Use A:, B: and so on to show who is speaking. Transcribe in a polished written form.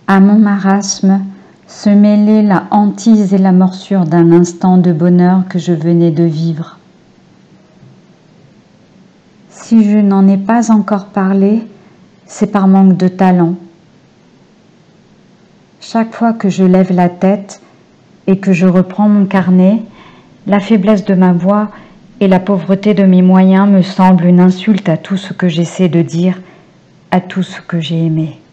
A: À mon marasme se mêlait la hantise et la morsure d'un instant de bonheur que je venais de vivre. Si je n'en ai pas encore parlé, c'est par manque de talent. Chaque fois que je lève la tête et que je reprends mon carnet, la faiblesse de ma voix et la pauvreté de mes moyens me semblent une insulte à tout ce que j'essaie de dire, à tout ce que j'ai aimé.